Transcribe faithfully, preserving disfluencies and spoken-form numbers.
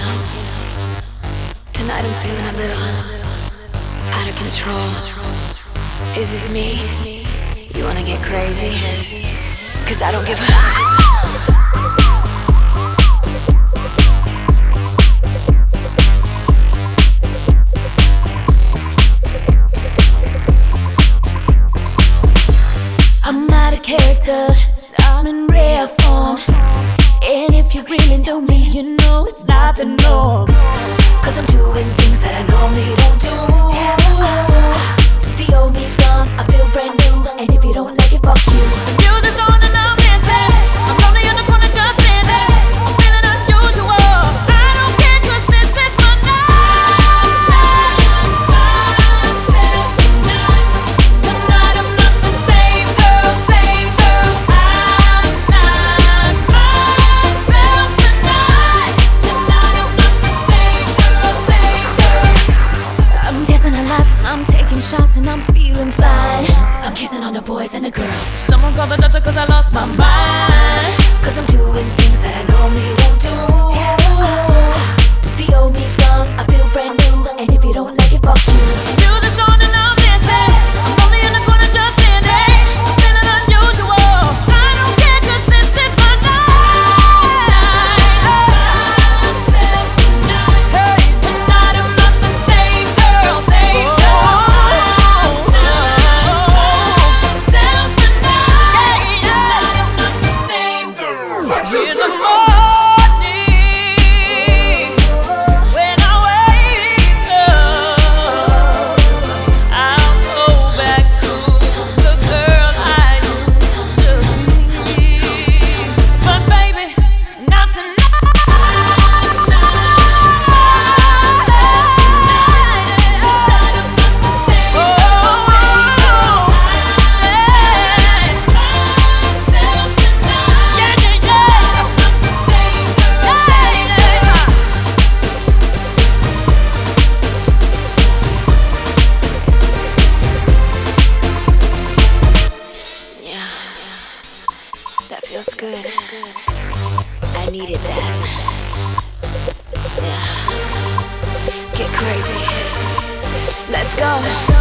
Tonight I'm feeling a little out of control. Is this me? You wanna get crazy? Cause I don't give a I'm out of character, I'm in rare form. And if you really know me, you know it's not the norm. Cause I'm doing things that I normally don't do. The old me's gone, I feel brand new. And if you don't like it, fuck you. The music's on and I'm dancing. I'm lonely in the corner just standing. I'm feeling unusual. I don't care cause this is my night. Myself tonight. Tonight I'm not the same girl, same girl. I'm not myself tonight. Tonight I'm not the same girl, same girl. I'm dancing a lot, I'm taking shots and I'm feeling fine. I'm kissing on the boys and the girls. Someone call the doctor cause I lost my mind. Cause I'm doing things that I normally won't do. The old me's gone, I feel brand new. And if you don't like it, fuck you. Music's on and I'm dancing. I'm only in the corner just standing. I'm feeling unusual. I don't care cause this is my night. Myself tonight. Hey, tonight I'm not the same girl, same girl. Myself tonight. Tonight I'm not the same girl. In the morning, when I wake up, I'll go back to the girl I used to be. But baby, not tonight. Yeah, that feels good. I needed that. Yeah, get crazy. Let's go.